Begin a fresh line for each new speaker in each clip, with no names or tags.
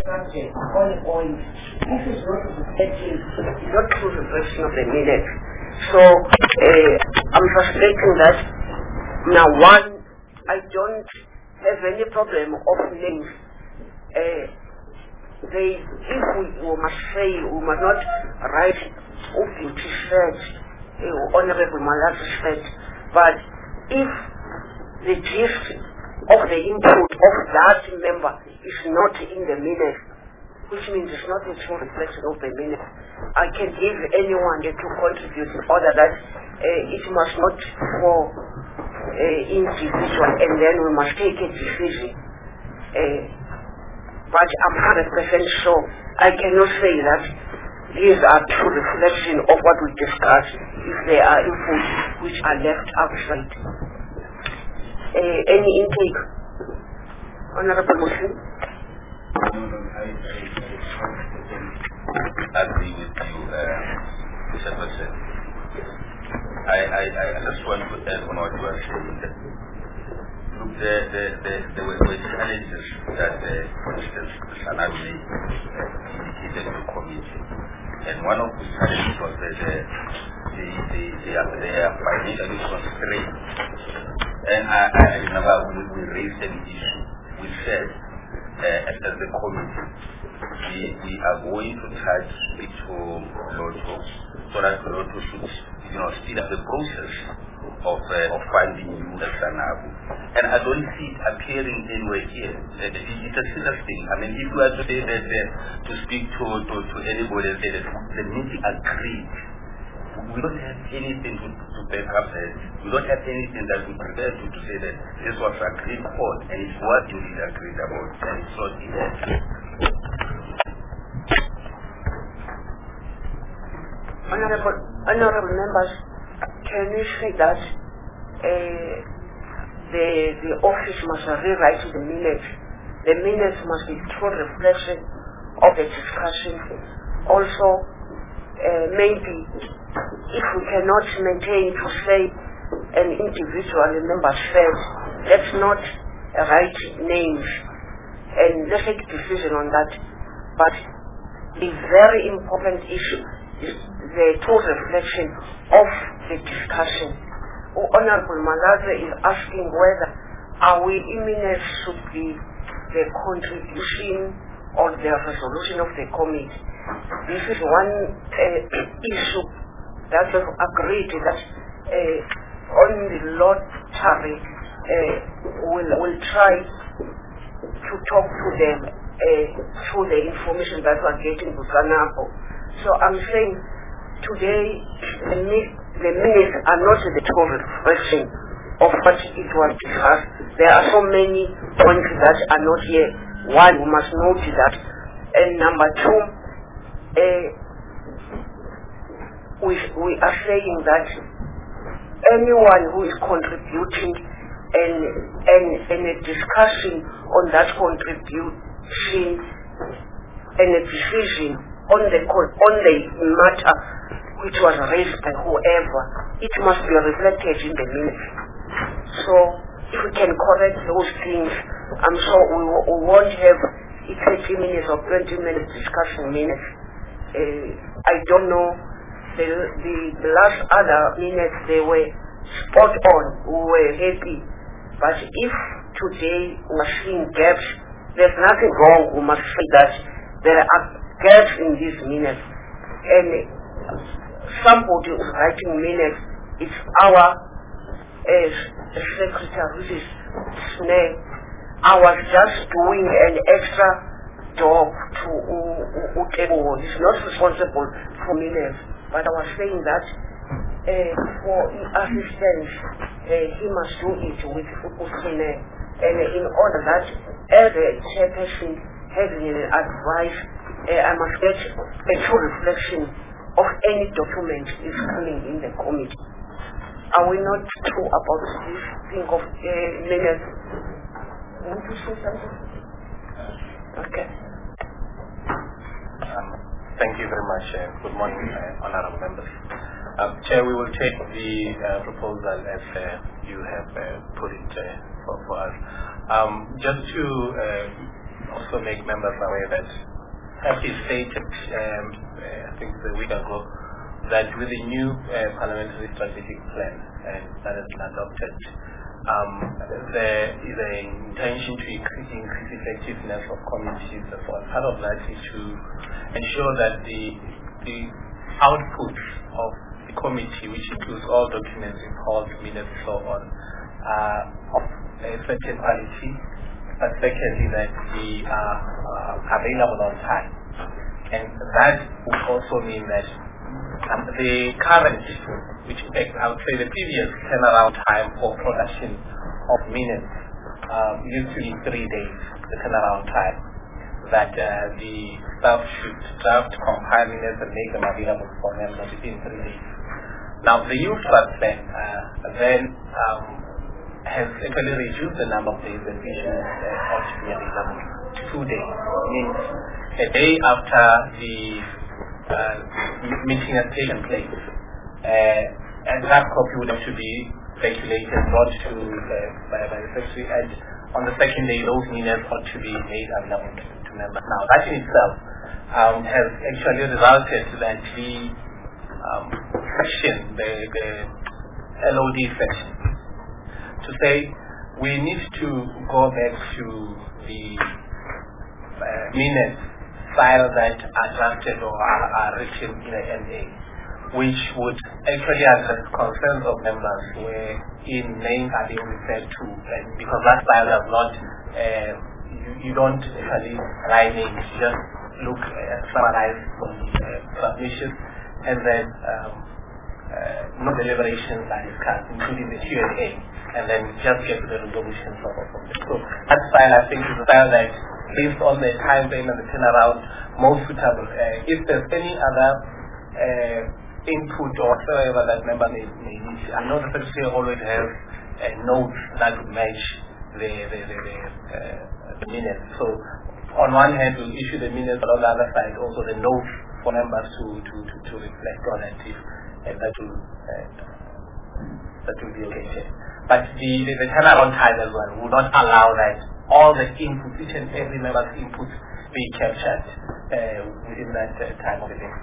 subject, ongoing. This is not true reflection of the minutes. So I'm frustrating that now one, I don't have any problem of names. If we must say, we must not write Ubuti said, Honorable Malazi said, but if the gist of the input of that member is not in the minutes, which means it's not a true reflection of the minutes, I can give anyone to contribute in order that it must not for individual, and then we must take a decision. But I'm 100% sure I cannot say that these are true reflection of what we discussed if there are inputs which are left outside. Any intake? Honorable Muslim?
I agree with you, Mr. President. I just want to add on what you are saying. Look, there were challenges that, for instance, Sanawi indicated to the committee. And one of the challenges was that they are financially constrained. And I remember we raised an issue. We said, as the committee, we are going to try to speak to Lotto so that Lotto should, speed up the process of finding new Sanabu. And I don't see it appearing anywhere here. It's a serious thing. I mean, if you are to say that to speak to anybody and say that the meeting agreed, we don't have anything to back up that. We don't have anything that we prepare to say that this was agreed upon and it's what you did agreed about and it's not in that.
Honorable members, can we say that the office must rewrite the minutes? The minutes must be true reflection of the discussion. Also, maybe if we cannot maintain to say an individual member says, let's not write names and let's take a decision on that. But the very important issue is the true reflection of the discussion. Honorable Malazi is asking whether our imminence should be the contribution or the resolution of the committee. This is one issue that we've agreed that on the lottery we'll try to talk to them through the information that we're getting to Sanapo. So I'm saying today the minutes are not the true reflection of what it was discussed. There are so many points that are not here. One, we must note that. And number two, we are saying that anyone who is contributing and a discussion on that contribution and a decision on the matter which was raised by whoever, it must be reflected in the minutes. So if we can correct those things, I'm sure we won't have 30 minutes or 20 minutes discussion minutes. I don't know, the last other minutes they were spot on, we were happy. But if today we're seeing gaps, there's nothing wrong. We must say that there are gaps in these minutes. And somebody is writing minutes. It's our secretary, which is Sneh. I was just doing an extra job to Utebo. He's not responsible for minutes. But I was saying that for assistance, he must do it with Usine. And in order that as a chairperson having an advice, I must get a true reflection of any document is coming in the committee. Are we not true about this thing of minutes? Want to say something? Okay.
Thank you very much. Good morning, honorable members. Chair, we will take the proposal as you have put it for us. Just to also make members aware that FD stated, I think a week ago, that with the new parliamentary strategic plan that has been adopted, there is an intention to increase effectiveness of committees. Part of that is to ensure that the output of the committee, which includes all documents, reports, minutes, so on, of a certain quality, but secondly that they are available on time. And that would also mean that the current, which I would say the previous turnaround time for production of minutes used to be 3 days, the turnaround time, that the staff should draft, compile minutes and make them available for members within 3 days. Now the youth plan then has actually reduced the number of days that we should ought to be available to 2 days. Means a day after the meeting has taken place, and that copy would have to be circulated, brought to by the secretary, and on the second day those minutes ought to be made available to members. Now that in itself has actually resulted that the section, the LOD section, to say we need to go back to the minutes file that are drafted or are written in a NA, which would actually address concerns of members where in names are being referred to, and because that file does not, you don't actually write names, you just look at summarize submissions, and then no deliberations are discussed, including the Q&A, and then just get to the resolution from it. So that file, I think, is a file that, based on the time frame and the turnaround, most suitable. If there's any other input or whatever that member may need, I know the secretary always has notes that would match the minutes. So on one hand, we'll issue the minutes, but on the other side, also the notes for members to reflect on it, and that will be okay. But the turnaround time as well would not allow that all the inputs, each and every member's inputs, be captured within that time of the day.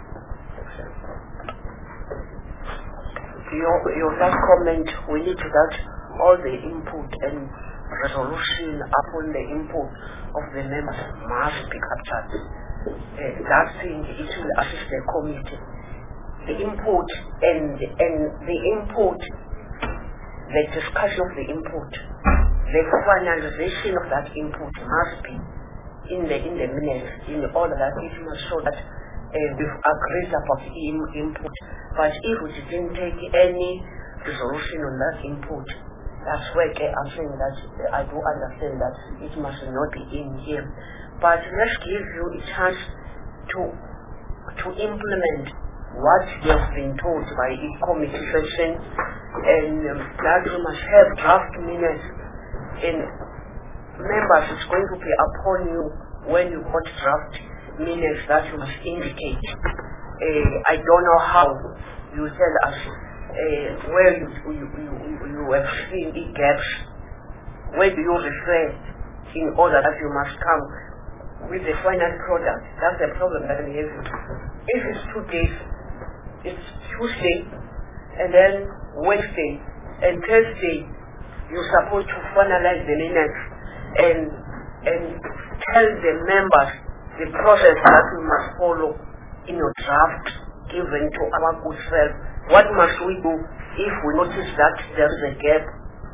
Your last comment, we need that all the input and resolution upon the input of the members must be captured. That thing, it will assist the committee. The input and the input, the discussion of the input, the finalization of that input must be in the minutes, in order that it must show that we've agreed about the input. But if we didn't take any resolution on that input, that's where I'm saying that I do understand that it must not be in here. But let's give you a chance to implement what you have been told by each committee session, and that you must have draft minutes. And members, it's going to be upon you when you got draft minutes that you must indicate. I don't know how you tell us where you have seen the gaps. Where do you refer in order that you must come with the final product? That's the problem that we have. If it's 2 days, it's Tuesday, and then Wednesday, and Thursday, you're supposed to finalize the minutes and tell the members the process that we must follow in your draft given to our good self. What must we do if we notice that there is a gap?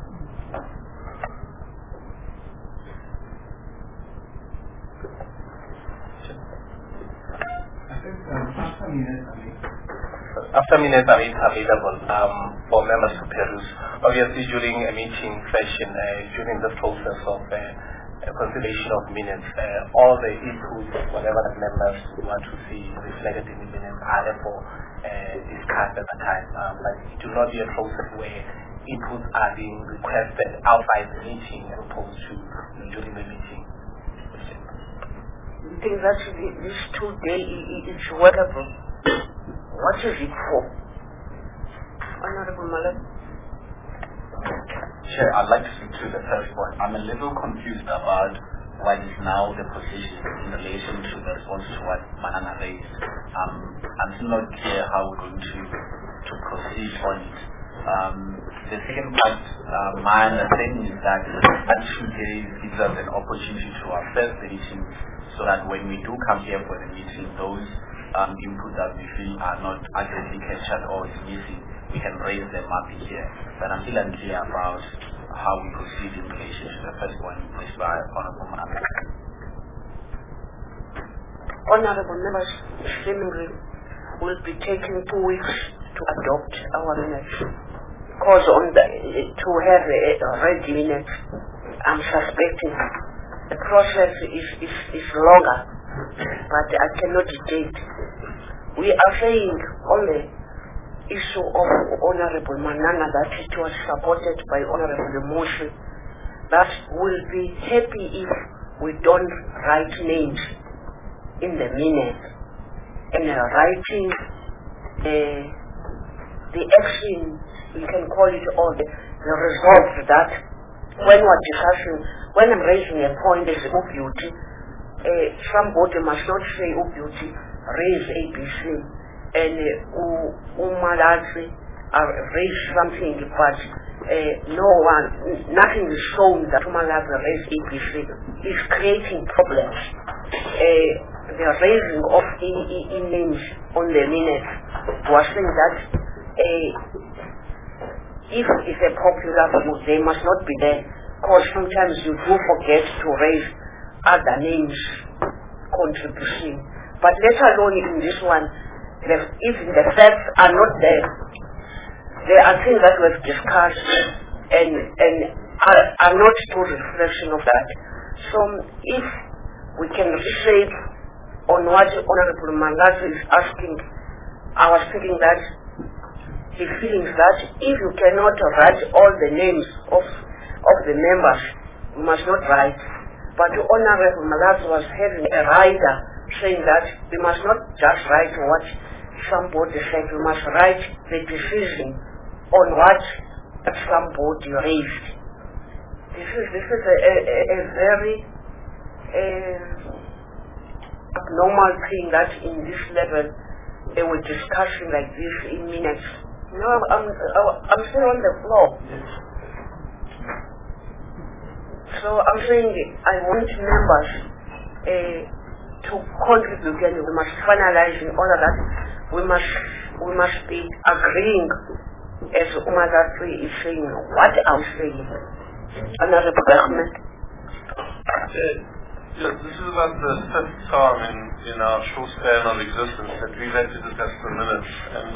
After minutes are available for members to peruse. Obviously, during a meeting session, during the process of consideration of minutes, all the inputs, whatever the members want to see reflected in the minutes, are therefore discussed at the time. But it will not be a process where inputs are being requested outside the meeting as opposed to during the meeting.
You think that this 2 day is workable? What is it for? Honorable Malak?
Chair, I'd like to speak to the first point. I'm a little confused about
what is now the position in relation to the response to what Manana raised. I'm still not clear how we're going to proceed on it. The second part, my understanding is that two days gives us an opportunity to assess the meeting so that when we do come here for the meeting, those inputs that we feel are not accurately captured or is missing, we can raise them up here. But I'm still unclear about how we proceed in relation to the first one placed by Honorable Manana.
Honorable members, seemingly will be taking 2 weeks to adopt our minutes. Because to have a ready minute, I'm suspecting the process is longer, but I cannot dictate. We are saying on the issue of Honorable Manana that it was supported by Honorable Moshe, that we'll be happy if we don't write names in the minutes, and writing the action, we can call it, or the result that when we're discussing, when I'm raising a point as Ubuti, somebody must not say Ubuti, raise ABC, and Umalazi raise something, but nothing is shown that Umalazi raise ABC is creating problems. The raising of names on the minutes was saying that if it's a popular vote, they must not be there, because sometimes you do forget to raise other names contribution. But let alone in this one, even the facts are not there. There are things that we've discussed and are not true reflection of that. So if we can reshape on what Honorable Mangazi is asking, I was thinking that the feelings that if you cannot write all the names of the members, you must not write. But Honorable Mangazi was having a rider saying that we must not just write what somebody said, we must write the decision on what somebody raised. This is a very abnormal thing that in this level they were discussing like this in minutes. No, I'm still on the floor. So I'm saying I want members to contribute, and we must finalize in all of that. We must be agreeing, as Umadatri is saying, what I'm saying. Another government.
Yes, this is about the fifth time in our short span of existence that we've had to discuss the minutes, and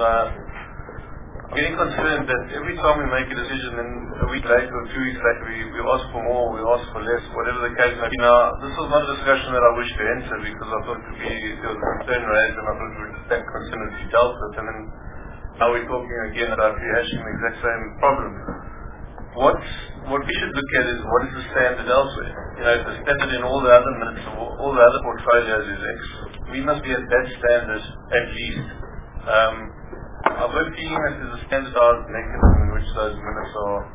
I'm getting concerned that every time we make a decision, then a week later or 2 weeks later we ask for more, we ask for less, whatever the case may be. Now, this was not a discussion that I wish to enter because I thought there was a concern raised and I thought that concern would be dealt with, and then now we're talking again about rehashing the exact same problem. What we should look at is what is the standard elsewhere. If the standard in all the other minutes, all the other portfolios is X, we must be at that standard at least. I've got a feeling that there's a standardized mechanism in which those minutes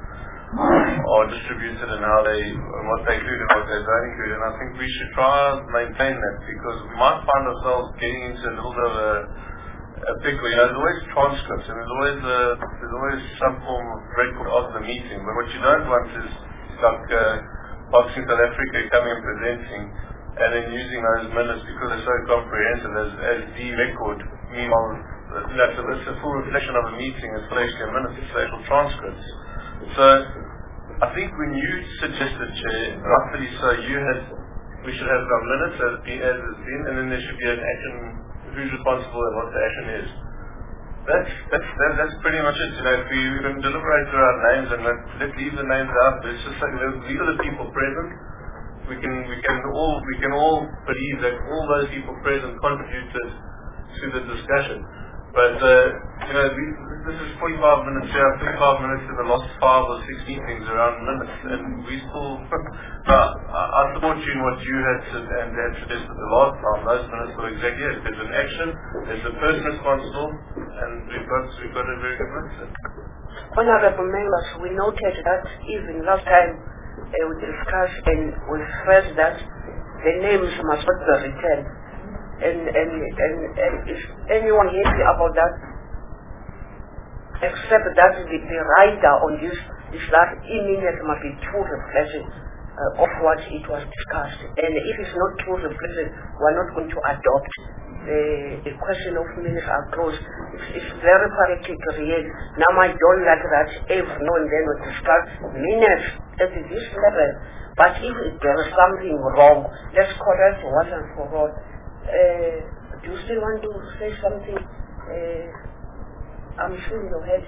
are distributed and how what they include and what they don't include, and I think we should try and maintain that, because we might find ourselves getting into a little bit of a pickle. There's always transcripts and there's always some form of record of the meeting, but what you don't want is like Boxing South Africa coming and presenting and then using those minutes because they're so comprehensive as the record. Meanwhile, it's a full reflection of a meeting, it's not actually a minute, it's actual transcripts. So I think when you suggested, Chair, rightfully so, we should have our minutes as it's been, and then there should be an action, who's responsible and what the action is. That's pretty much it. If we can deliberate through our names and let's leave the names out, let's just say these are the people present. We can all believe that all those people present contributed to the discussion. But this is 45 minutes here, 35 minutes in the last 5 or 6 meetings around minutes, and we still. I support you in what you had suggested the last time. Those minutes were exactly it. There's an action, there's a person responsible, and we've got a very good minute.
Honorable members, we noted that even last time we discussed and we stressed that the names must not be returned. And is anyone happy about that? Except that the rider on this is that e-minutes must be true reflection of what it was discussed. And if it's not true reflection, we're not going to adopt the question of minutes are closed. It's very political here. Now I don't like that every now and then we discuss minutes at this level. But if there is something wrong, let's correct once and for all. Do you still want to say something? I'm sure in your head.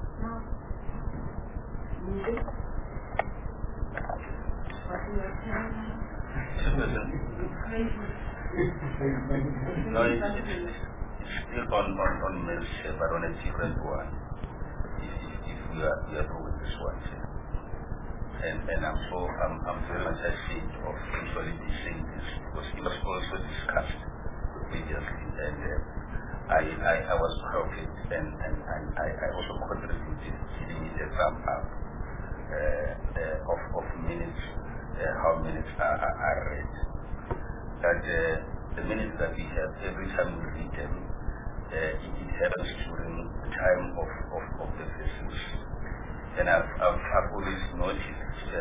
No, it's still on Mills, but on a different one. If we are doing this one, and I'm very much ashamed of actually saying this because it was also discussed previously, and I was proud of it, and I also contributed giving it a thumb up of minutes, how minutes are read. That the minutes that we have, every time we read them, it happens during the time of the visits. And I've always noticed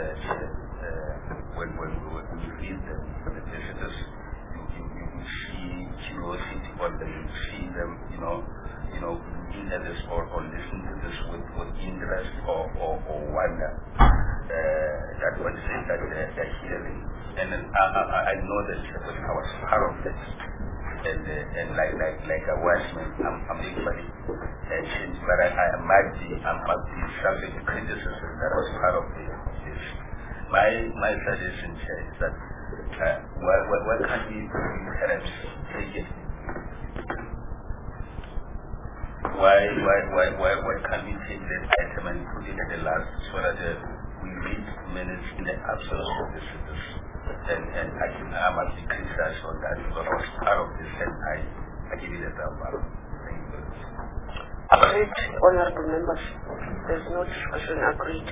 when we read them, the visitors, you see curiosity on them, you see them, looking at this or listening to this with interest or wonder. That one says that they're hearing. And then I know that because I was part of it. And like a watchman, I'm equally changed, but I might be subject to criticism that I was part of this. My suggestion here is that why can't we perhaps take it? Why can't we take that item and put it at the last so that we read minutes in the absence of the citizens? And I must be criticized on that because I was part of this and I give it a thumb up. Thank you very much.
Agreed, honorable members. There's no discussion, agreed.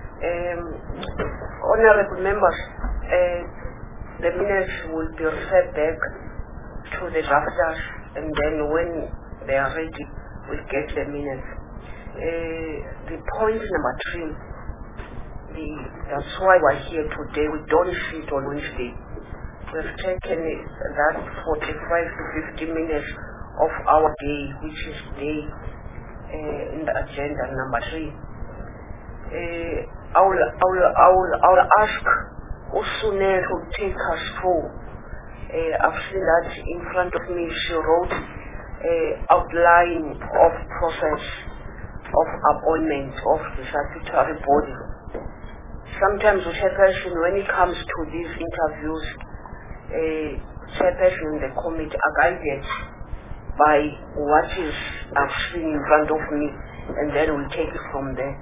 Honorable members, the minutes will be referred back to the drafters, and then when they are ready, we'll get the minutes. The point number 3, that's why we're here today. We don't sit on Wednesday. We've taken that 45 to 50 minutes of our day, which is day in the agenda number 3. I will ask Usunel to take us through. I've seen that in front of me. She wrote outline of process of appointment of the statutory body. Sometimes the chairperson, when it comes to these interviews, chairperson in the committee are guided by what is I've seen in front of me, and then we take it from there.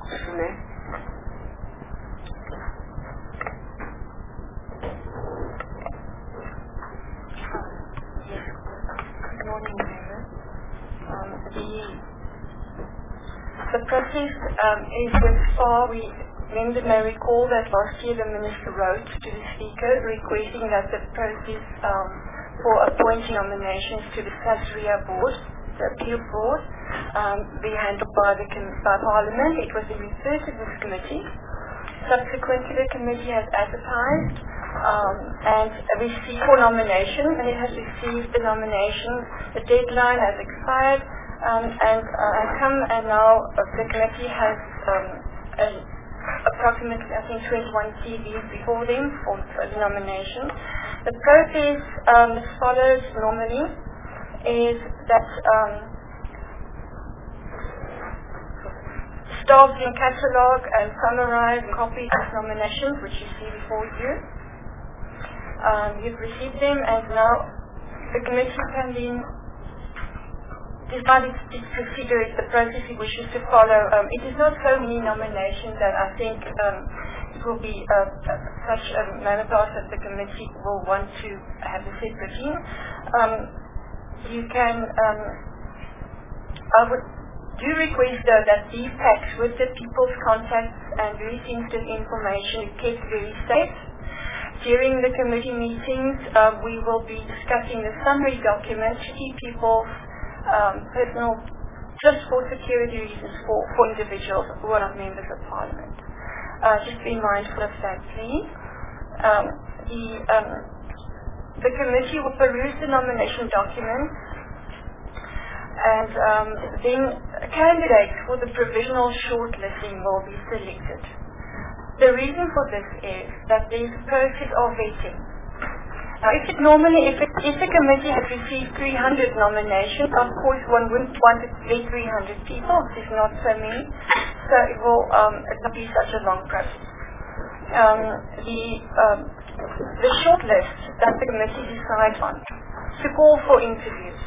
Good morning, members. The process is with far. Members may recall that last year the Minister wrote to the Speaker requesting that the process for appointing nominations to the Statutory Board, the Appeal Board, be handled by Parliament. It was referred to this committee. Subsequently, the committee has advertised and received for nomination, and it has received the nomination. The deadline has expired, and now the committee has approximately, I think, 21 CVs before them for the nomination. The process as follows normally is that staff can catalogue and summarize and copy these nominations, which you see before you. You've received them, and now the committee can then decide its procedure, the process it wishes to follow. It is not so many nominations that I think it will be such a manifest that the committee will want to have a separate team. You can, I would do request though that these packs with the people's contacts and very sensitive information is kept very safe. During the committee meetings, we will be discussing the summary document to keep people's personal, just for security reasons for individuals who are not members of Parliament. Just be mindful of that, please. The committee will peruse the nomination document, and then candidates for the provisional shortlisting will be selected. The reason for this is that there is a process of vetting. Now, if the committee has received 300 nominations, of course one wouldn't want to vet 300 people. It's not so many, so it will not be such a long process. The shortlist that the committee decides on to call for interviews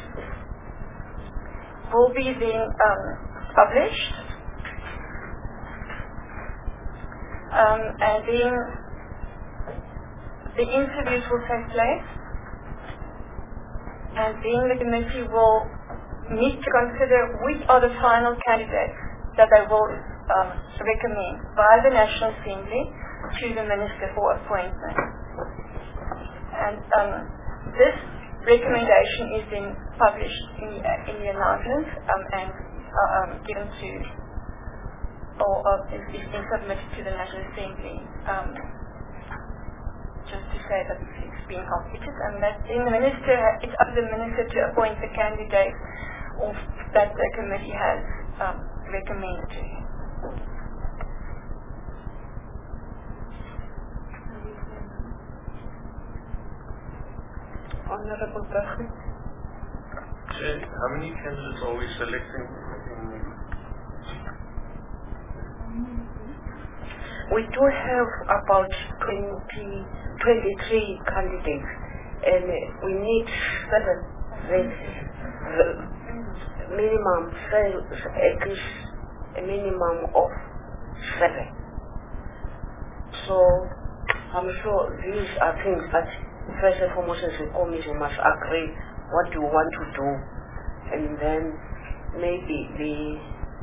will be then published, and then the interviews will take place, and then the committee will need to consider which are the final candidates that they will recommend by the National Assembly to the Minister for Appointment. And this recommendation is then published in the announcement and given to, or is then submitted to the National Assembly, just to say that it's been completed, and that then the Minister, it's up to the Minister to appoint the candidate that the committee has recommended to him. Honorable Burger.
How many candidates are we selecting?
We do have about 23 candidates, and we need 7 minimum, at least a minimum of 7. So I'm sure these are things that first and foremost as a committee must agree what you want to do, and then maybe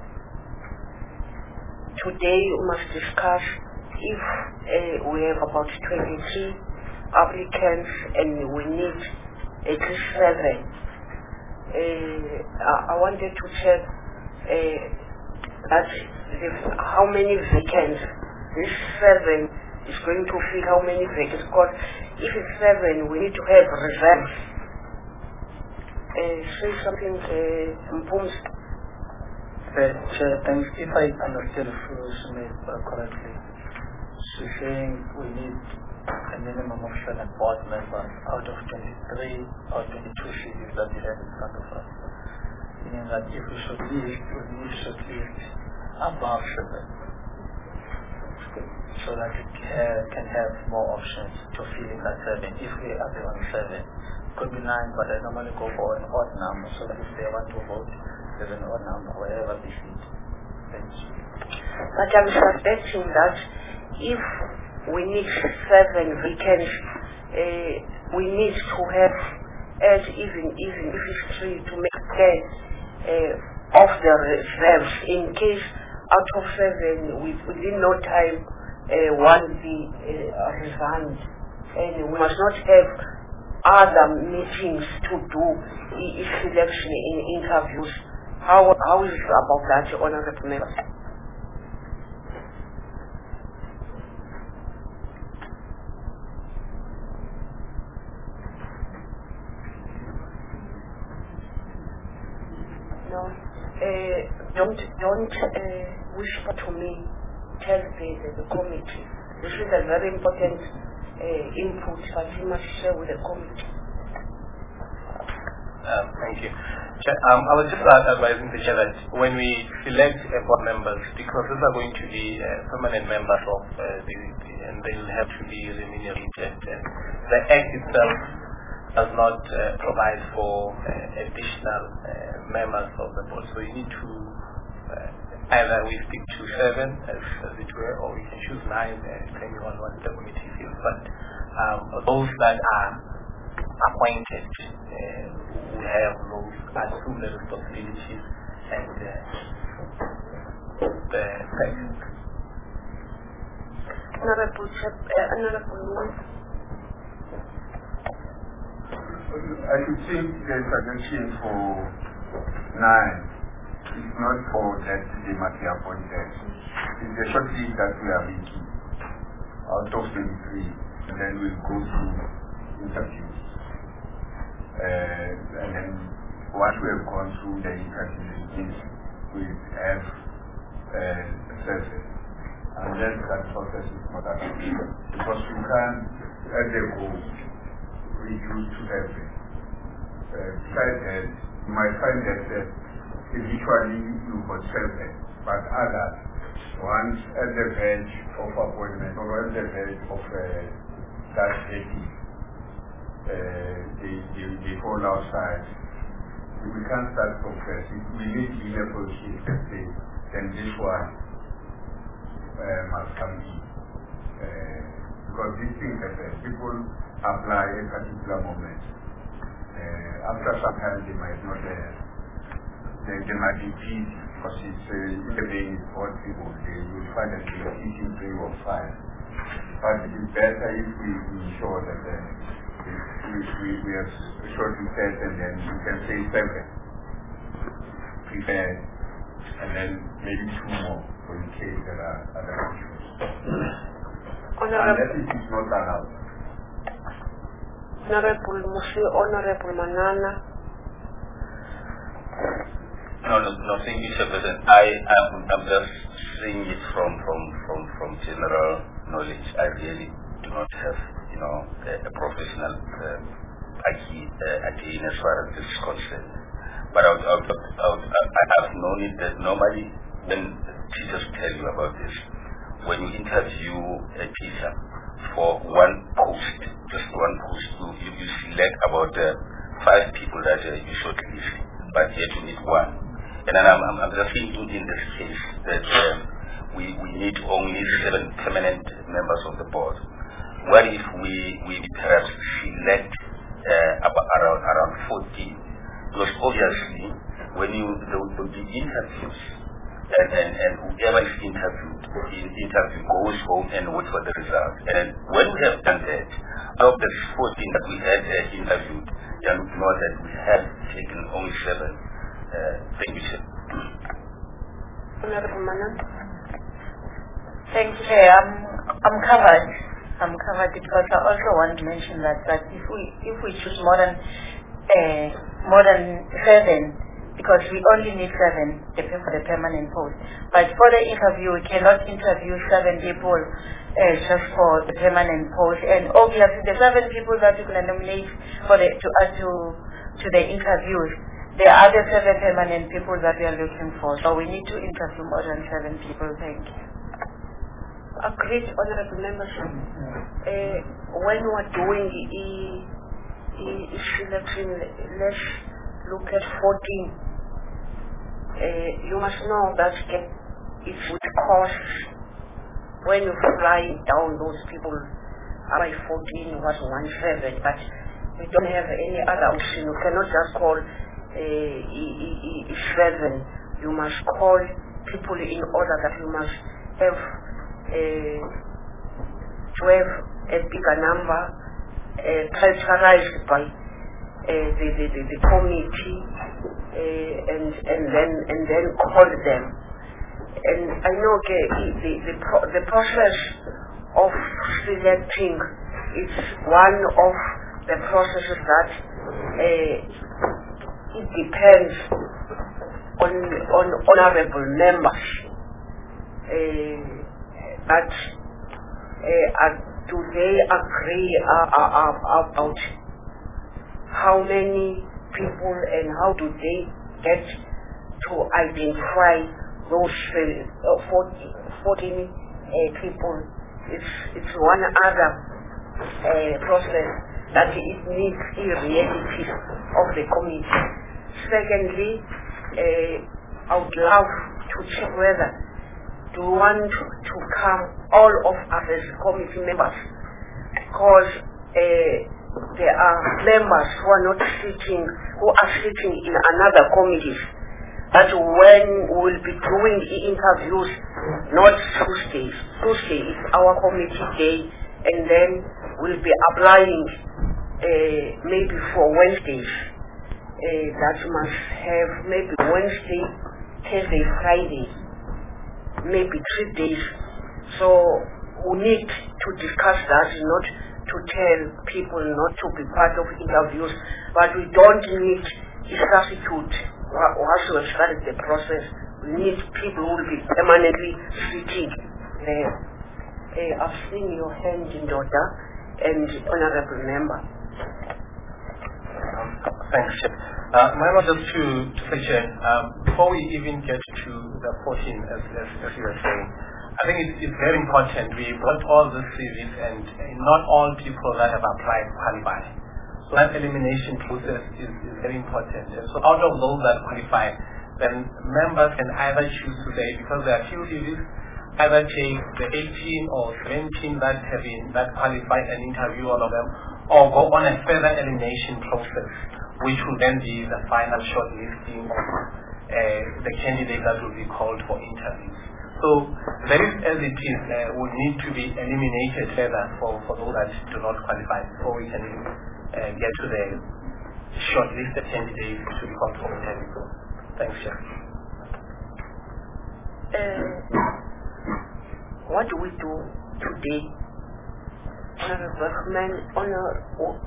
today we must discuss if we have about 23 applicants and we need at least 7. I wanted to check that how many vacants this 7 is going to fill, how many vacants, because if it's 7 we need to have reserves. Say something, Mpums.
Thanks. If I understand Smith correctly, she's saying we need a minimum of 7 board members out of 23 or 22 seats that we have in front of us. Meaning that if we should list, we need to list above 7, so that it can have more options to fill in that 7. If we are on 7, it could be 9, but I normally go for an odd number, so that if they want to vote, there's an odd number, wherever they fit.
But I'm suspecting that if we need 7 vacants, we need to have, even if it's 3, to make 10 of the reserves, in case out of 7, within no time, one will be resigned. And we must not have other meetings to do selection in interviews. How is it about that, Honourable Member? No, don't whisper to me. Tell the committee. This is a very important input that you must share with the committee.
Thank you. I was just advising the Chair that when we select board members, because these are going to be permanent members of and they will have to be remunerated, and the Act itself does not provide for additional members of the board. So you need to either we stick to 7 as it were, or we can choose 9 depending on what the committee feels. But those that are appointed will have those assume the responsibilities and the
Honourable
I think the suggestion for 9 is not for that they must be appointed. It's a short list that we are making out of 23, and then we'll go through interviews. And then once we have gone through the interviews, we have survey. And then that process is not allowed. Because you can't, as a goal, reduce to everything. Besides that, you might find that eventually you got survey, but others, once at the verge of appointment or at the verge of that taking, they fall outside. We can't start progressing. We need to negotiate the thing. Then this one must come in. Because these things happen. People apply a particular moment. After some time they might not, they might be busy because it's in the main it's 4 people. They will find that they are eating 3 or 5. But it is better if we ensure that we have short test and then you can say 7. Prepare and then maybe 2 more for in case there are other issues. Unless it is not allowed.
Honorable Musi, Honorable Manana.
No, thank you, Sir President. I'm just seeing it from general knowledge. I really do not have, a professional again as far as this is concerned. But I have known it that normally when teachers tell you about this, when you interview a teacher for one post, just one post, you select about 5 people that you shortlist, but yet you need 1. And then I'm just thinking in this case that we need only 7 permanent members of the board. What if we perhaps select around 14? Because obviously, when there will be interviews, and whoever is interviewed goes home and waits for the result. And when we have done that, out of the 14 that we had interviewed, you know that we have taken only 7. Thank you, sir.
Honorable Manan.
Thank you, Chair. I'm covered. Because I also want to mention that if we choose more than 7, because we only need 7 for the permanent post. But for the interview, we cannot interview 7 people just for the permanent post. And obviously, the 7 people that we're going to nominate to the interviews, there are other 7 permanent people that we are looking for. So we need to interview more than 7 people. Thank you.
Agreed, Honorable Members. When we are doing the selection, let's look at 14. You must know that it would cost, when you fly down those people, by 14 was 17, but we don't have any other option. You cannot just call 7. You must call people in order that you must have to have a bigger number characterized by the committee and then call them. And I know the process of selecting is one of the processes that it depends on honorable members. But do they agree about how many people and how do they get to identify those 14 people? It's one other process that it needs the reality of the committee. Secondly, I would love to check whether do you want to come all of us as committee members, because there are members who are sitting in another committees, that when we will be doing the interviews, not Tuesday. Tuesday is our committee day, and then we'll be applying maybe for Wednesdays, that must have maybe Wednesday, Thursday, Friday, maybe 3 days. So we need to discuss that, not to tell people not to be part of interviews, but we don't need a substitute once we have started the process. We need people who will be permanently sitting there. I've seen your hand in order, and honorable member.
Thanks, Chair. Member, just to say, Chair, before we even get to the 14, as you were saying, I think it's very important. We brought all the CVs, and not all people that have applied qualify. So that elimination process is very important. And so out of those that qualify, then members can either choose to say, because there are few CVs, either take the 18 or 17 that qualify and interview all of them, or go on a further elimination process, which will then be the final shortlisting of the candidate that will be called for interviews. So the list as it is would need to be eliminated further for those that do not qualify before we can get to the shortlisted candidates to be called for interview. Thanks, Chair.
What do we do today? Honorable Bergman, honorable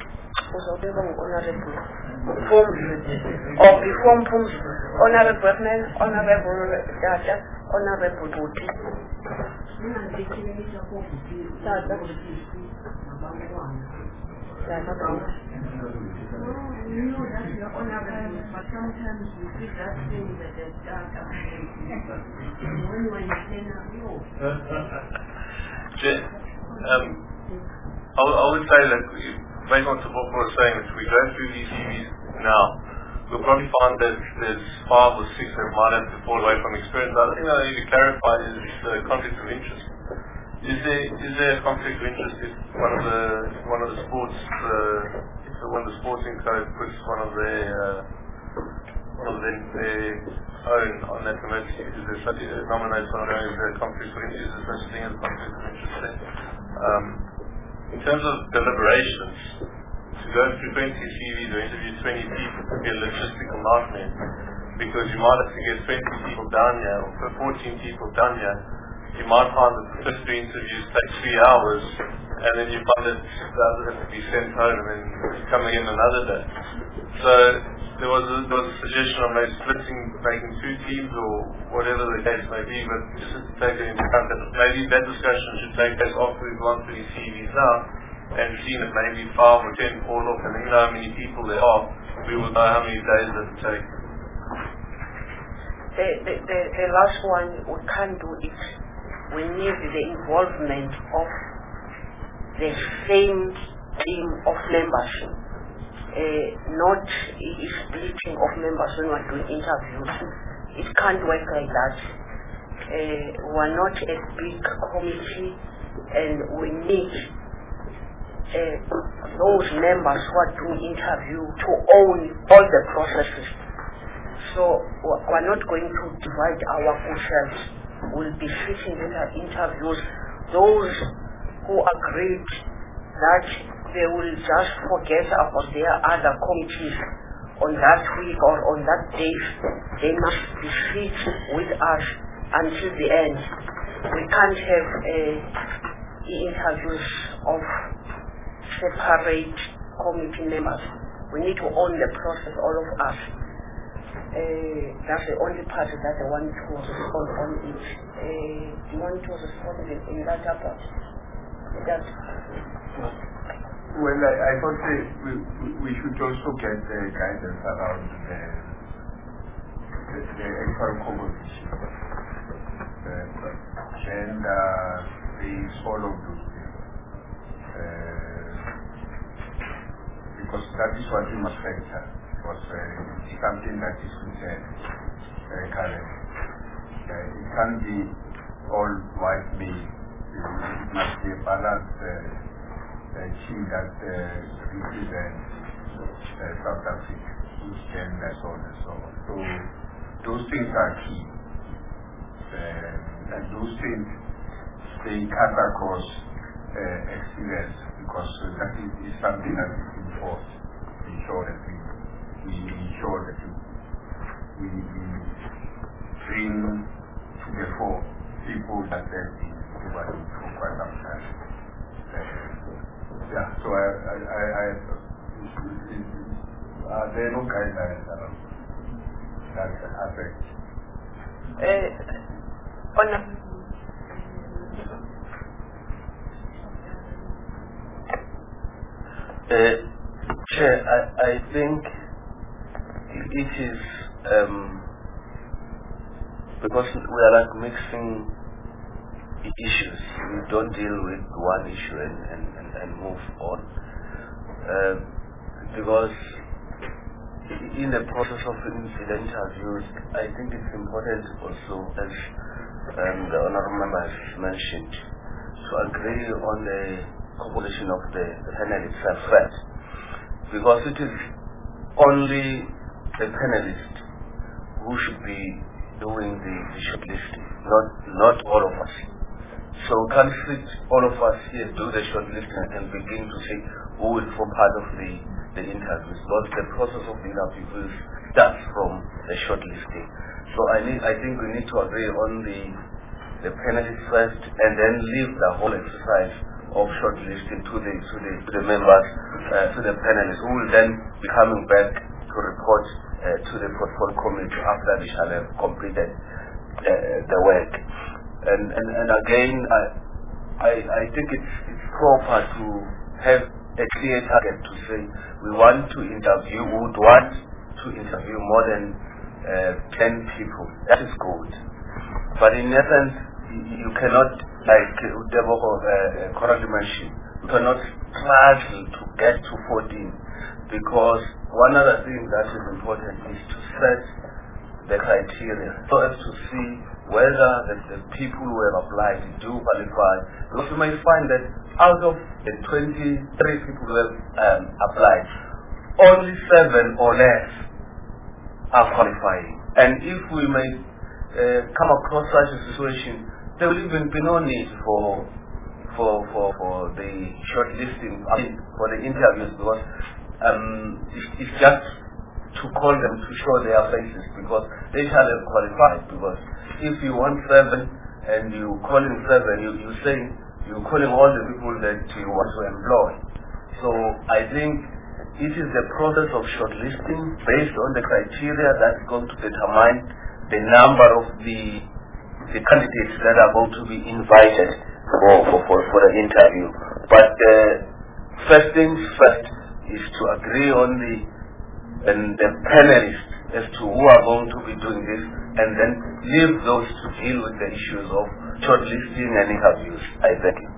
Honorable Bergman, honorable Data, honorable Boti.
I would say that, based on what Taboko was saying, if we go through these CVs now, we'll probably find that there's 5 or 6 that might have to fall away from experience. The other thing I need to clarify is the conflict of interest. Is there a conflict of interest if one of the sporting code puts one of their own on that committee? Is there such a nominates one of those conflict of interest? Is there such a thing as conflict of interest there? In terms of deliberations, to go through 20 CVs or interview 20 people could be a logistical nightmare, because you might have to get 20 people down here or 14 people down here. You might find that the first 3 interviews take 3 hours, and then you find that the others have to be sent home, and then come again another day. So there was a suggestion of maybe making 2 teams or whatever the case may be, but just to take it into account that maybe that discussion should take place after we've gone through these CVs now and seen that maybe 5 or 10 fall off, and then you know how many people there are, we will know how many days it will take.
The last one, we can't do it. We need the involvement of the same team of members. Not splitting of members when we're doing interviews. It can't work like that. We're not a big committee, and we need those members who are doing interview to own all the processes. So we're not going to divide our ourselves. We'll be sitting in our interviews. Those who agreed that they will just forget about their other committees on that week or on that day, they must be fit with us until the end. We can't have interviews of separate committee members. We need to own the process, all of us. That's the only part that I want to respond on it. Do you want to respond in that part?
Well, I thought we should also get the guidance around the actual composition and the all of those things. Because that is what we must factor, because it's something that is current. It can't be all white male. It must be a balanced team that represents South Africa, Eastern, and so on and so on. So those things are key. And those things, they cut across experience, because that is something that is force to ensure that we bring to the fore people that have been overlooked for quite some time. So there are no guidelines that affect.
Chair, I think it is because we are like mixing issues. We don't deal with one issue and move on. Because in the process of interviews, I think it's important also, as the honourable member has mentioned, to agree on the composition of the panel itself first. Because it is only the panelist who should be doing the shortlisting, not all of us. So can't sit all of us here, do the shortlisting and begin to say who will form part of the interviews. Because the process of the interviews starts from the shortlisting. So I think we need to agree on the panelists first, and then leave the whole exercise of shortlisting to the members, to the panelists, who will then be coming back to report to the portfolio committee after they shall have completed the work. And again, I think it's proper to have a clear target to say we want to interview, we would want to interview more than 10 people. That is good. But in essence, you cannot, like Deborah correctly mentioned, you cannot struggle to get to 14, because one other thing that is important is to set the criteria so as to see whether the people who have applied do qualify. Because you may find that out of the 23 people who have applied, only 7 or less are qualifying. And if we may come across such a situation, there will even be no need for the shortlisting, for the interviews, because it's just to call them to show their faces, because they shall have qualified. Because if you want 7 and you call in 7, you're saying you're calling all the people that you want to employ. So I think it is the process of shortlisting based on the criteria that's going to determine the number of the candidates that are going to be invited for the interview. But first things first is to agree on the panelists as to who are going to be doing this, and then leave those to deal with the issues of shortlisting and interviews. I thank you.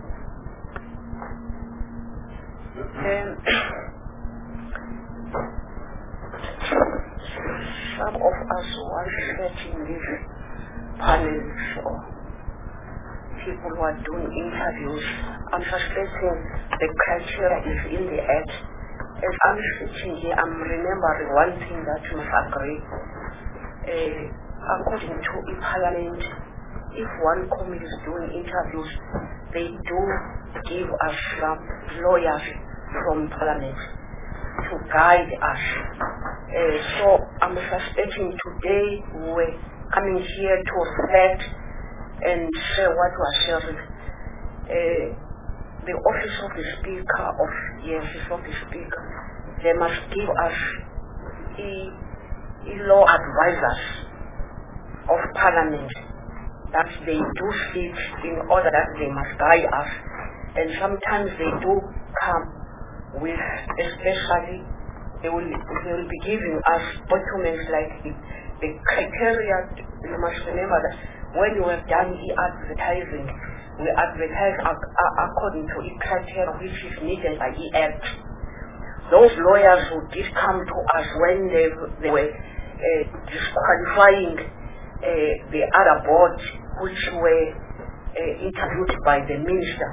Some of us who are searching these panels or people who are doing interviews, I'm suspecting the criteria is in the act. As I'm sitting here, I'm remembering one thing that you must agree. According to in Parliament, if one committee is doing interviews, they do give us some lawyers from Parliament to guide us. So I'm suspecting today we're coming here to reflect and share what we are sharing. The office of the Speaker they must give us law advisors of Parliament that they do sit in order that they must guide us, and sometimes they do come with, especially they will be giving us documents like the criteria. You must remember that when you have done e-advertising, we advertise according to the criteria which is needed by the Act. Those lawyers who did come to us when they were disqualifying the other board which were interviewed by the minister,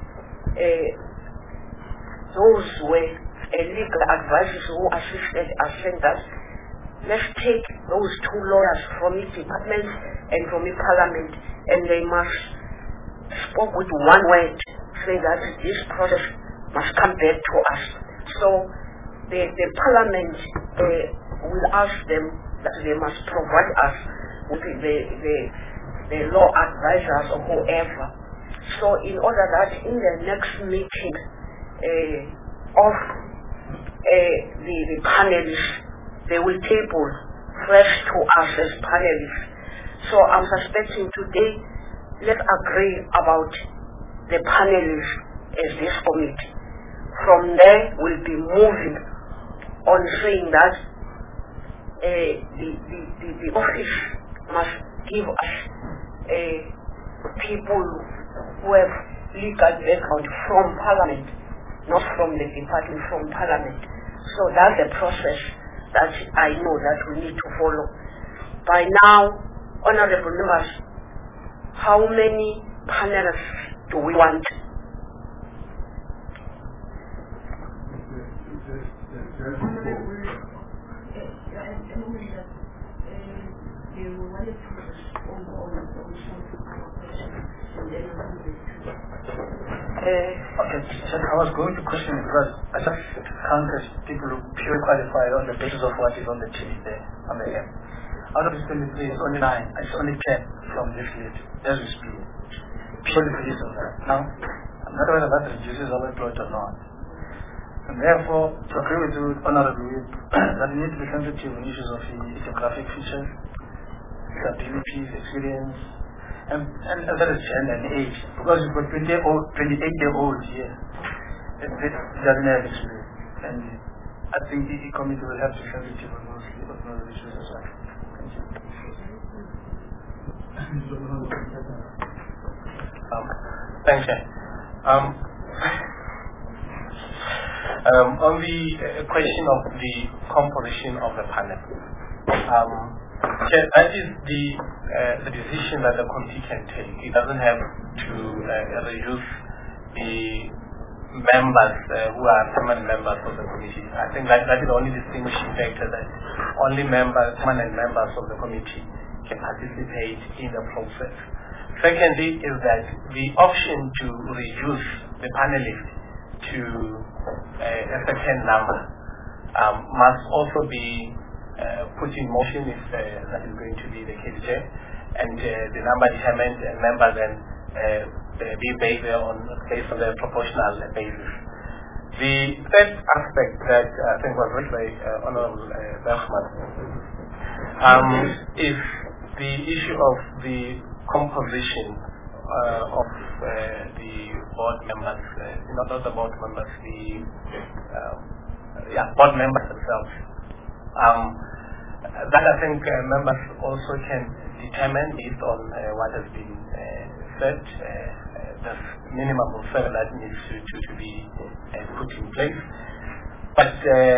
those were legal advisors who assisted us, saying that let's take those 2 lawyers from each department and from the Parliament, and they must spoke with one word, say that this process must come back to us. So the Parliament will ask them that they must provide us with the law advisors or whoever. So in order that in the next meeting of the panelists, they will table fresh to us as panelists. So I'm suspecting today, let's agree about the panelists as this committee. From there, we'll be moving on saying that the office must give us people who have legal background from Parliament, not from the department, from Parliament. So that's the process that I know that we need to follow. By now, honorable members, how many panelists do we want?
I was going to question it because I just counted people who purely qualified on the basis of what is on the TV there, on the air. Out of the 23, it's only 9, it's only 10 from this list, as we speak. Purely based on that. Now, I'm not aware that reduces our employment or not. And therefore, to agree with you, Honorable Whip, that we need to be sensitive on issues of demographic features, abilities, experience, and as well as gender and age. Because you've got 28-year-olds here, and this doesn't have experience. And I think the committee will have to be sensitive on those issues as well.
Thank you. On the question of the composition of the panel, that is the decision that the committee can take. It doesn't have to reduce the members who are permanent members of the committee. I think that is the only distinguishing factor, that only permanent members of the committee can participate in the process. Secondly, is that the option to reduce the panelists to a certain number must also be put in motion if that is going to be the case there, and the number determined and members then be based on the proportional basis. The third aspect that I think was raised by Honorable Bergman is the issue of the composition of the board members, not the board members, the board members themselves. That I think members also can determine based on what has been said, the minimum of 7 that needs to be put in place. But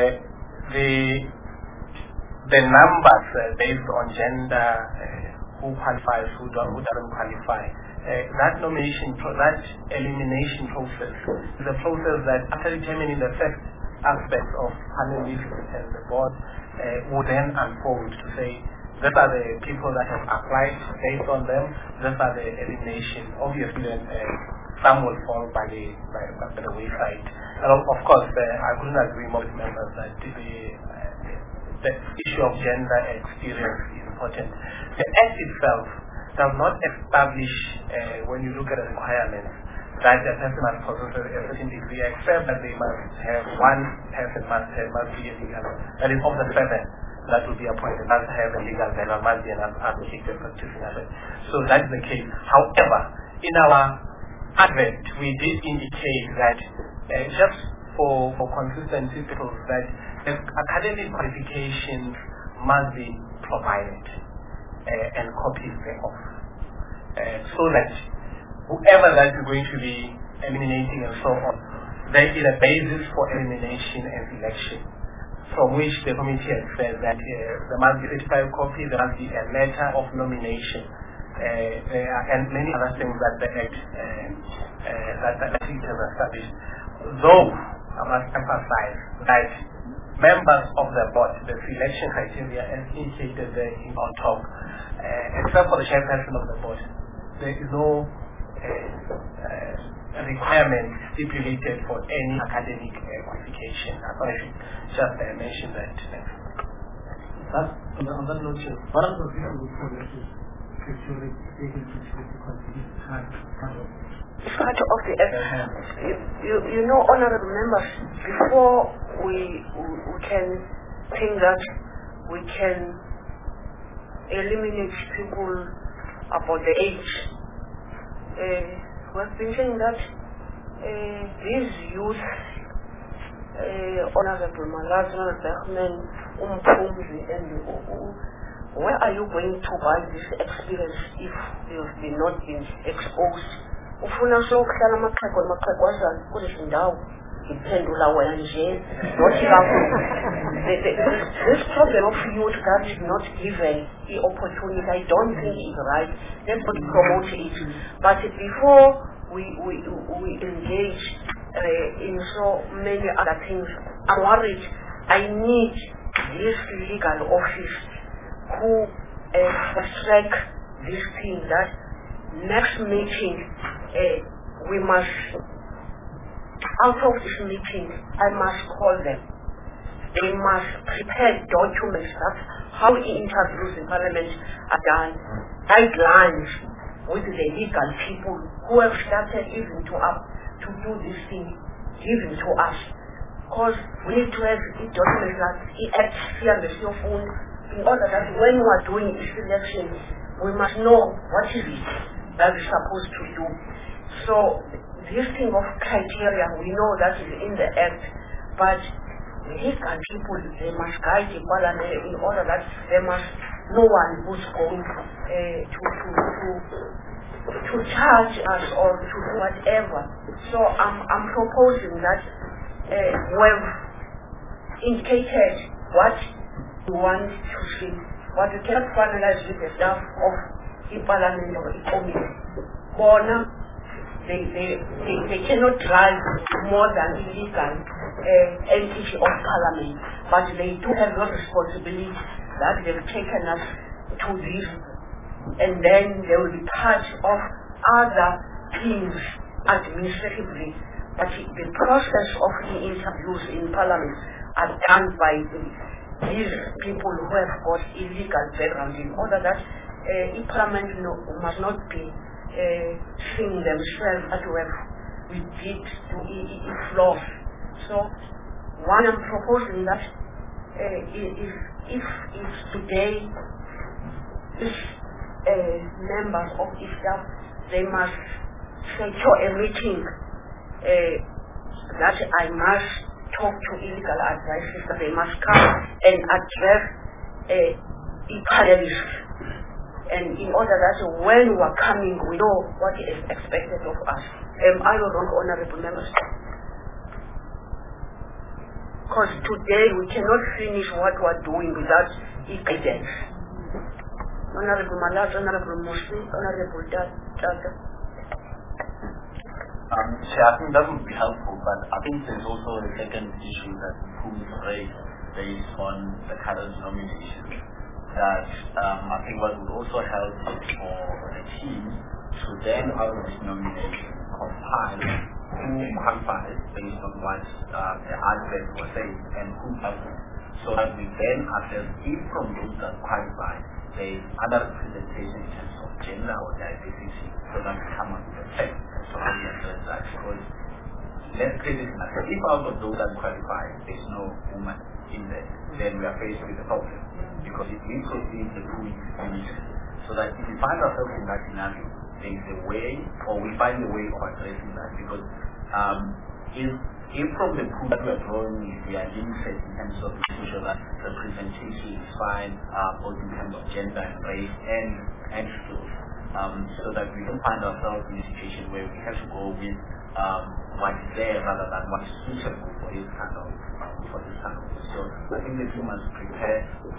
the numbers based on gender, who qualifies, who doesn't qualify, that nomination, that elimination process is a process that after determining the first aspect of panelists and the board would then unfold to say, these are the people that have applied based on them, these are the elimination. Obviously then some will fall by the wayside. And of course I couldn't agree more with members that the issue of gender experience is important. The Act itself does not establish, when you look at the requirements, that a person must possess a certain degree, except that they must have one person must be a legal, that is of the 7 that will be appointed, must have a legal background, must be an advocate practitioner. So that's the case. However, in our advert, we did indicate that just for consistency purposes, that academic qualifications must be provided and copies thereof, so that whoever that is going to be eliminating and so on, there is a basis for elimination and selection, from which the committee has said that there must be 35 copies, there must be a letter of nomination, and many other things that the Act has established. Though I must emphasize that members of the board, the selection criteria as indicated there on top, except for the chairperson of the board, there is no requirements stipulated for any academic qualification. I thought I should just mention that.
On that note, what are the people who actually taken to because it's hard
of the you know, honorable members, before we can think that we can eliminate people about the age, we've been saying that these youth, Honorable Malazna, Bergman, Umphumzi, and where are you going to buy this experience if you've been not been exposed? Ufuna sokuhlala amaxhego namaxhegwazana kulezi ndawo iphendula wena nje nothi kakhulu. This problem of youth that is not given the opportunity, I don't think is right. Let's not promote it. But before we engage in so many other things, I'm worried. I need this legal office who strike this thing that next meeting we must, out of this meeting, I must call them. They must prepare documents that how the interviews in Parliament are done, guidelines with the legal people who have started even to do this thing, even to us. Because we need to have the documents that the acts here on the cell phone, in order that when we are doing this election, we must know what is it that we're supposed to do. So this thing of criteria, we know that is in the Act, but the legal people, they must guide the Parliament in order that there must no one who's going to charge us or to do whatever. So I'm proposing that we've indicated what we want to see, what we cannot finalize with the staff of the Parliament or the committee. They cannot drive more than the legal entity of Parliament, but they do have a responsibility that they've taken us to this, and then they will be part of other things administratively. But the process of the interviews in Parliament are done by these people who have got illegal background, in order that Parliament must not be seeing themselves as we did to flaws. So one, I'm proposing that if today these members of the staff, they must secure a meeting that I must talk to illegal advisors, that they must come and address panelists. And in order that when we are coming, we know what is expected of us. Am I wrong, honorable members? Because today we cannot finish what we are doing without guidance. Honorable Malaz, Honorable Musi, Honorable Dada.
I think that would be helpful, but I think there's also a second issue that Pumi raised based on the current nomination. That I think what would also help is for the team to then, out of this nomination, compile who qualifies based on what the advert was saying and who doesn't, so that we then assess if from those that qualify there is other representation in terms of gender or diversity, so that we come up with a text. So how we address that, because let's create this matter. If out of those that qualify there is no woman in there, then we are faced with a problem. Because it will proceed the pool is so that if we find ourselves in that scenario, there is a way, or we find a way of addressing that. Because if from the pool that we are drawing, we are limited in terms of making sure that representation is fine, both in terms of gender and race and skills, so that we don't find ourselves in a situation where we have to go with what is there rather than what is suitable for this kind of So I think the team must prepare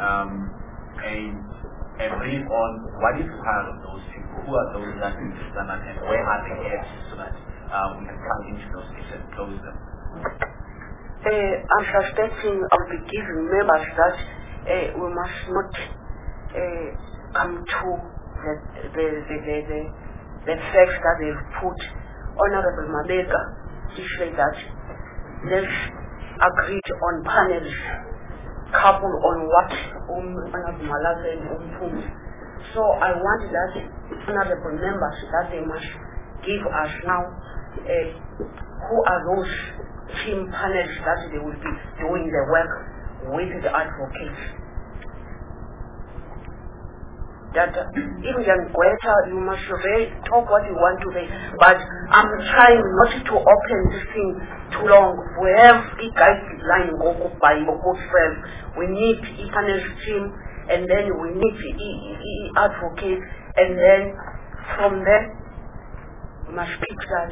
a brief on what is part of those people, who are those that need to stand and where are the gaps, so that we can come into those cases and close them.
I'm suspecting of the given members that we must not come to the facts that they've put Honorable Mabeka, he said that let's agree on panels, couple on what Honorable Malaza and Umpumi. So I want that honorable members that they must give us now who are those team panels that they will be doing the work with the advocates. That even Gweta, you must talk what you want to say, but I'm trying not to open this thing too long. We have a guideline by ourselves. We need a panel team, and then we need the advocate, and then from there we must pick that.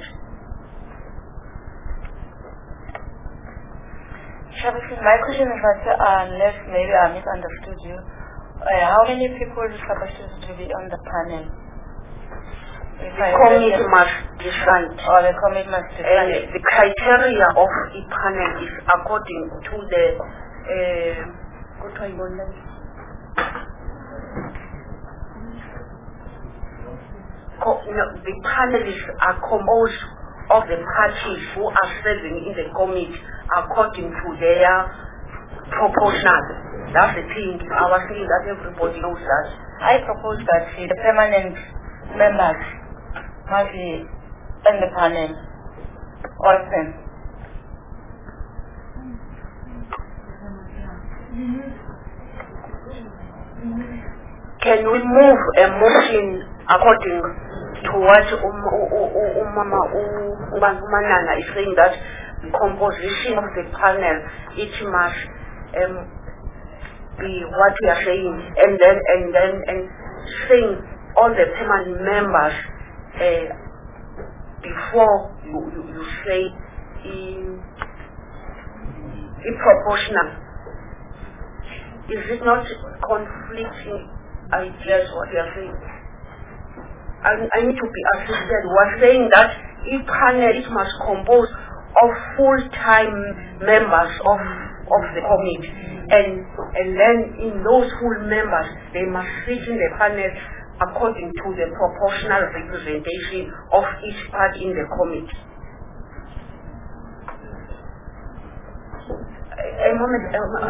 Shabashi, my question is that unless maybe I misunderstood you, how many people are supposed to be on the panel?
The committee must decide.
Or the committee must decide.
The criteria of a panel is according to the the panelists are composed of the parties who are serving in the committee according to their proportional. That's the thing. I was saying that everybody knows that.
I propose that the permanent members must be in the panel. All of them.
Can we move a motion according to what Manana is saying, that the composition of the panel, it must be what we are saying, and saying all the permanent members before you say proportional. Is it not conflicting ideas what you are saying? I need to be assisted. We're saying that each panel it must compose of full-time members of the committee, and then in those full members they must sit in the panel according to the proportional representation of each part in the committee. A moment.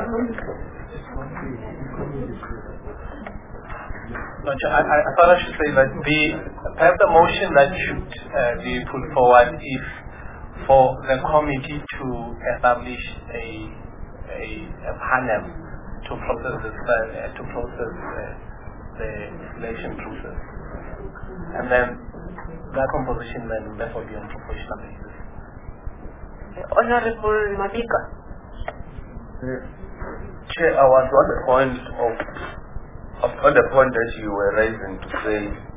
I thought I should say that perhaps the motion that should be put forward is for the committee to establish a panel to process the selection process, and then that composition then will therefore be on proportional basis.
Honorable Mabika.
Chair, I was on the point that you were raising to say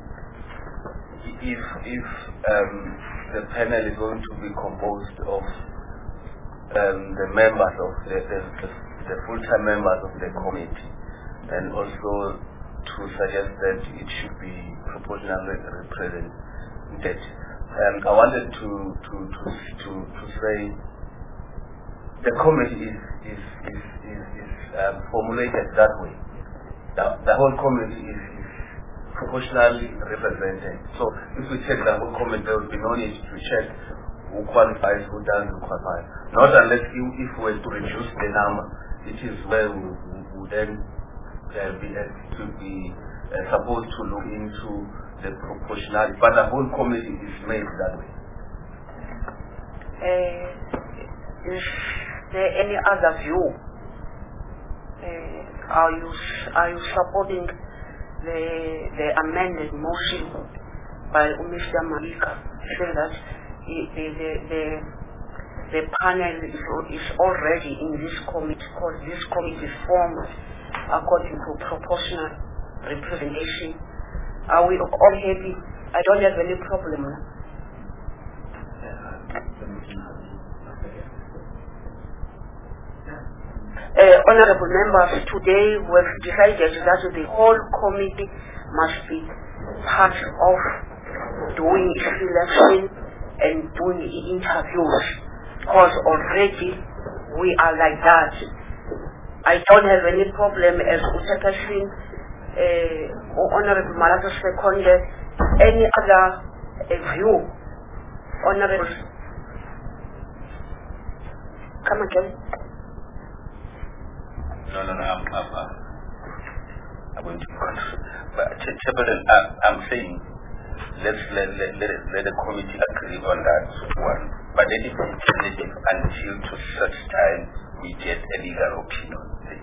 if the panel is going to be composed of the members of the full-time members of the committee, and also to suggest that it should be proportionally represented. I wanted to say the committee is formulated that way. The whole committee is proportionally represented. So if we check the whole committee, there will be no need to check who qualifies, who doesn't qualify. Not unless if we were to reduce the number, it is where we would then be supposed to look into the proportionality. But the whole committee is made that way.
Is there any other view? Are you supporting the amended motion by Mr. Mabika, saying that the panel is already in this committee, because this committee is formed according to proportional representation? Are we all happy? I don't have any problem. Honorable members, today we've decided that the whole committee must be part of doing selection and doing interviews, because already we are like that. I don't have any problem as Utakashin, Honorable Malaza seconded any other view Honorable, come again.
No, I'm going to control. But Chairman, I'm saying let the committee agree on that one. But let it be tentative until to such time we get a legal opinion.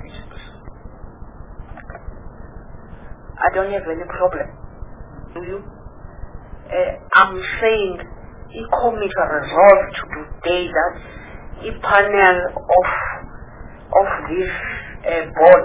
I don't have any problem. Do you? I'm saying the committee resolved today that a panel of this board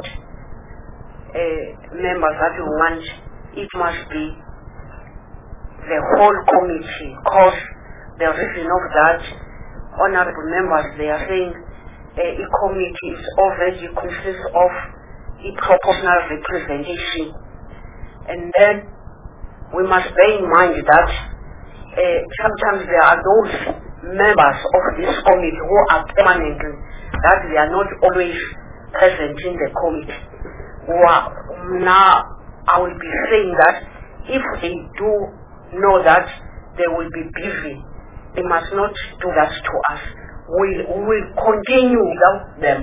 members that you want, it must be the whole committee, because the reason of that, honorable members, they are saying a committee is already consists of a proportional representation. And then we must bear in mind that sometimes there are those members of this committee who are permanently, that they are not always present in the committee. Now, I will be saying that if they do know that they will be busy, they must not do that to us. We will continue without them.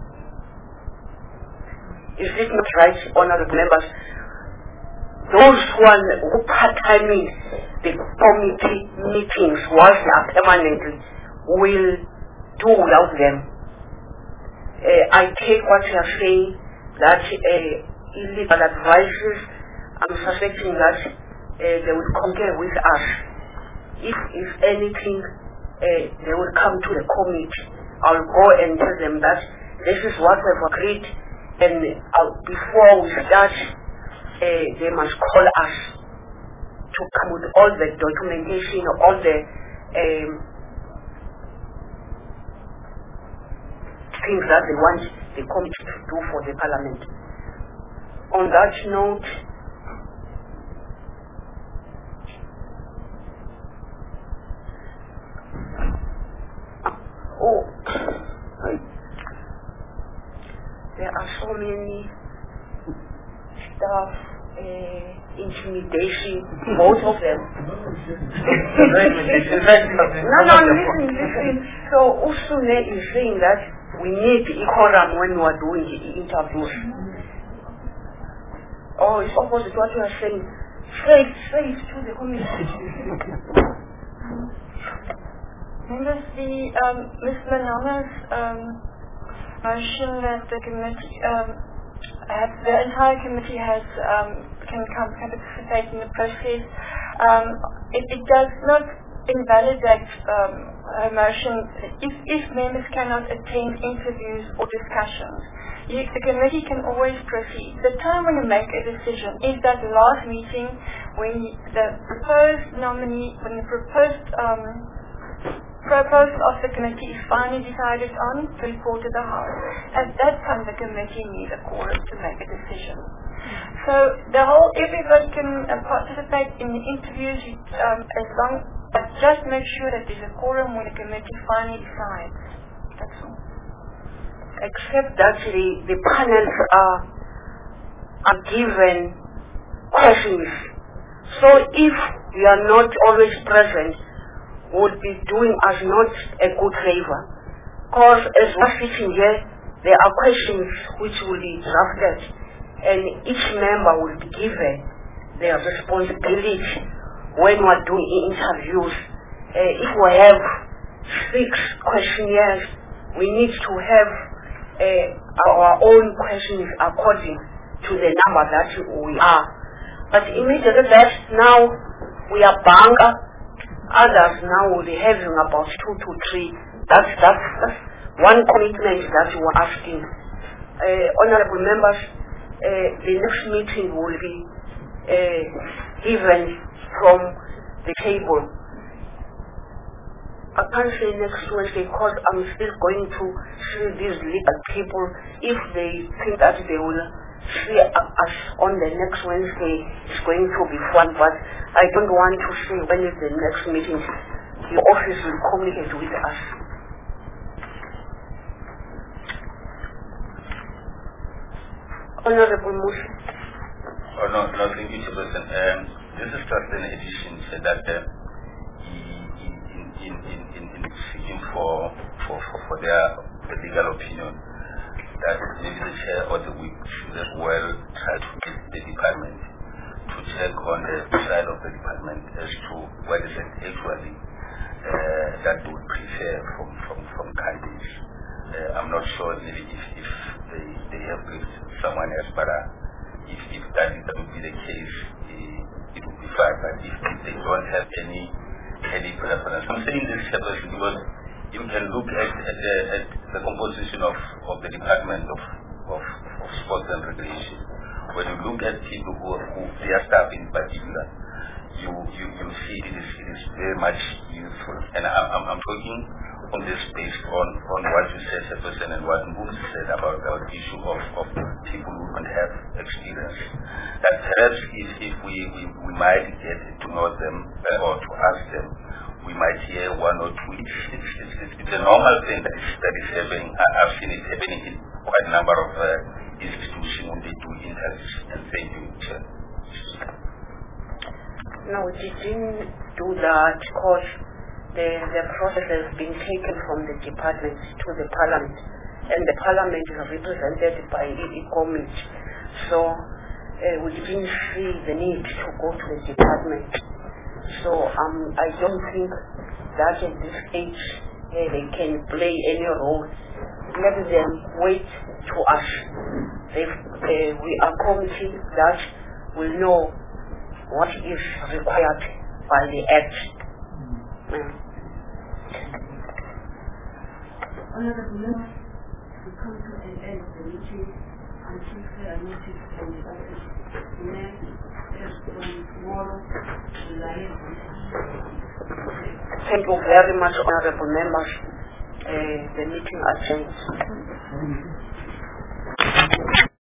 Is it not right, honorable members? Those who part-timing the committee meetings whilst they are permanently will do without them. I take what you are saying, that illegal advices, I'm suspecting that they will compare with us. If anything, they will come to the committee. I'll go and tell them that this is what we've agreed, and before we start, they must call us to come with all the documentation, all the things that they want the committee to do for the parliament. On that note, there are so many stuff, intimidation, both of them. No, listen. So Usune is saying that we need the quorum when we are doing the interviews. Oh, it's opposite what you are saying. Say it to the committee.
Members, Ms. Manana's motion that the committee, the entire committee can participate in the process. It does not invalidate her motion if members cannot attend interviews or discussions. The committee can always proceed. The time when you make a decision is that last meeting when the proposed nominee, when the proposed proposal of the committee is finally decided on to report to the House. At that time, the committee needs a quorum to make a decision. So everybody can participate in the interviews but just make sure that there's a quorum when the committee finally decides. That's all.
Except that the panels are given questions. So if you are not always present, would be doing us not a good favor. Because as we're sitting here, there are questions which will be drafted, and each member will be given their responsibility when we're doing interviews. If we have 6 questionnaires, we need to have our own questions according to the number that we are. But immediately that now we are banga. Others now will be having about 2 to 3. That's one commitment that you are asking. Honorable members, the next meeting will be given from the table. I can't say next Wednesday because I'm still going to see these legal people. If they think that they will see us on the next Wednesday, it's going to be fun, but I don't want to say when is the next meeting. The office will communicate with us. Honorable Musa.
Oh, no, thank you, Chairperson. This is just an addition that in in seeking for their legal opinion, that maybe the chair or the whip should as well try to get the department to check on the side of the department as to what is it actually that they would prefer from candidates. I'm not sure really if they have briefed someone else, but if that would be the case, it would be fine. But if they don't have any preference, I'm saying this because you can look at the composition of the Department of Sports and Recreation. When you look at people who their staff in particular, you see it is very much useful. And I'm talking on this based on what you said, Chairperson, and what Mbum said about the issue of people who don't have experience. That perhaps if we might get to know them or to ask them, we might hear one or two. It's a normal thing that is happening. I've seen it happening in quite a number of institutions when they do interviews. And thank you, Chair.
No, we didn't do that because the process has been taken from the department to the parliament, and the parliament is represented by the committee. So we didn't see the need to go to the department. So I don't think that at this stage they can play any role. Let them wait to us. We are committee that will know what is required by the Act.
Honorable members, we come to an end of the meeting until further notice from the office. From tomorrow,
thank you very much, honorable members. The meeting adjourned.